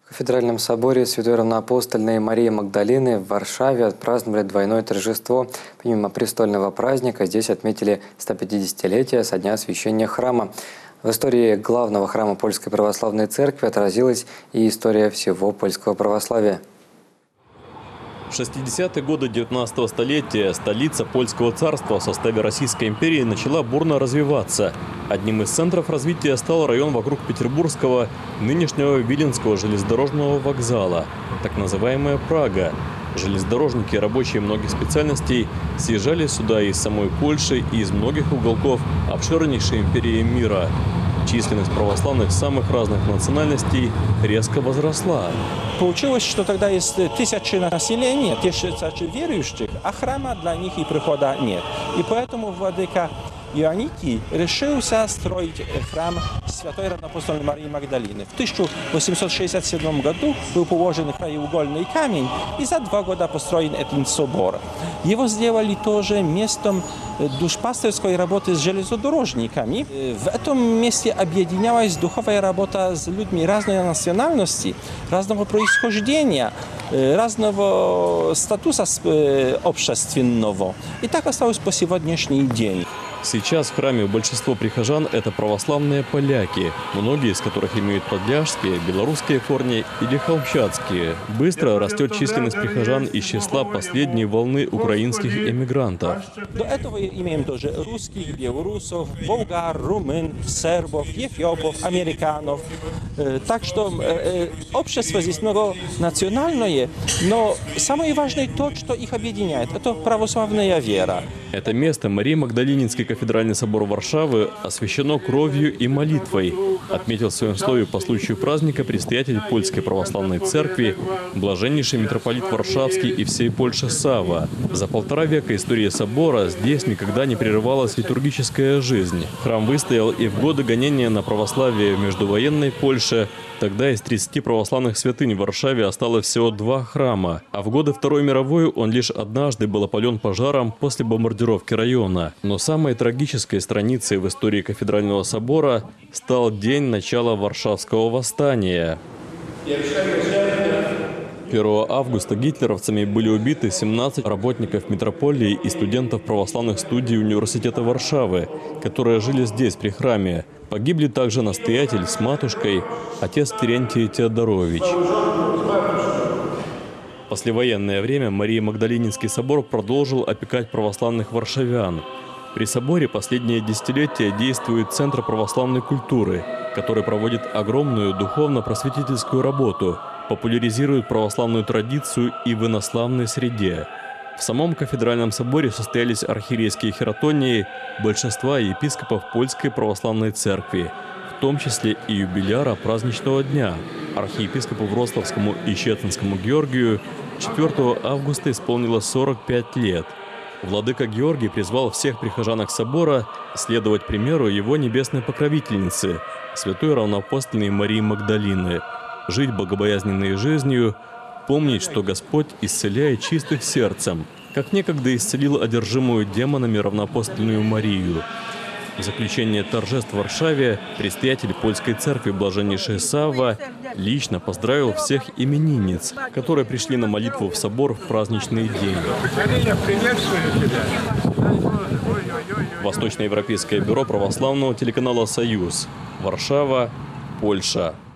В Кафедральном соборе Святой Равноапостольной Марии Магдалины в Варшаве отпраздновали двойное торжество. Помимо престольного праздника, здесь отметили 150-летие со дня освящения храма. В истории главного храма Польской Православной Церкви отразилась и история всего польского православия. В 60-е годы 19-го столетия столица Польского царства в составе Российской империи начала бурно развиваться. Одним из центров развития стал район вокруг Петербургского, нынешнего Виленского железнодорожного вокзала, так называемая Прага. Железнодорожники и рабочие многих специальностей съезжали сюда из самой Польши и из многих уголков обширнейшей империи мира. Численность православных самых разных национальностей резко возросла. Получилось, что тогда есть тысячи населения, тысячи верующих, а храма для них и прихода нет. И поэтому владыка Ионикий решился строить храм Святой Равноапостольной Марии Магдалины. В 1867 году был положен краеугольный камень, и за 2 года построен этот собор. Его сделали тоже местом душпастерской работы с железнодорожниками. В этом месте объединялась духовная работа с людьми разной национальности, разного происхождения, разного статуса общественного. И так осталось по сегодняшний день. Сейчас в храме большинство прихожан – это православные поляки, многие из которых имеют подляжские, белорусские корни или холмчатские. Быстро растет численность прихожан из числа последней волны украинских эмигрантов. До этого имеем тоже русских, белорусов, болгар, румын, сербов, эфиопов, американцев. Так что общество здесь многонациональное, но самое важное то, что их объединяет – это православная вера. Это место Марии Магдалининский кафедральный собор Варшавы освящено кровью и молитвой, отметил в своем слове по случаю праздника предстоятель Польской Православной Церкви, блаженнейший митрополит Варшавский и всей Польши Савва. За 1,5 века истории собора здесь никогда не прерывалась литургическая жизнь. Храм выстоял и в годы гонения на православие в междувоенной Польше. Тогда из 30 православных святынь в Варшаве осталось всего 2 храма, а в годы Второй мировой он лишь однажды был опален пожаром после бомбардировки района. Но самой трагической страницей в истории кафедрального собора стал день начала Варшавского восстания. 1 августа гитлеровцами были убиты 17 работников митрополии и студентов православных студий университета Варшавы, которые жили здесь при храме. Погибли также настоятель с матушкой, отец Терентий Теодорович. В послевоенное время Мария Магдалининский собор продолжил опекать православных варшавян. При соборе последнее десятилетие действует Центр православной культуры, который проводит огромную духовно-просветительскую работу, популяризирует православную традицию и в инославной среде. В самом кафедральном соборе состоялись архиерейские хератонии большинства епископов Польской Православной Церкви, в том числе и юбиляра праздничного дня. Архиепископу Вроцлавскому и Щецинскому Георгию 4 августа исполнилось 45 лет. Владыка Георгий призвал всех прихожанок собора следовать примеру его небесной покровительницы, Святой Равноапостольной Марии Магдалины, жить богобоязненной жизнью, помнить, что Господь исцеляет чистых сердцем, как некогда исцелил одержимую демонами равноапостольную Марию. В заключение торжеств в Варшаве предстоятель Польской церкви блаженнейший Савва лично поздравил всех именинниц, которые пришли на молитву в собор в праздничный день. Восточноевропейское бюро православного телеканала «Союз», Варшава, Польша.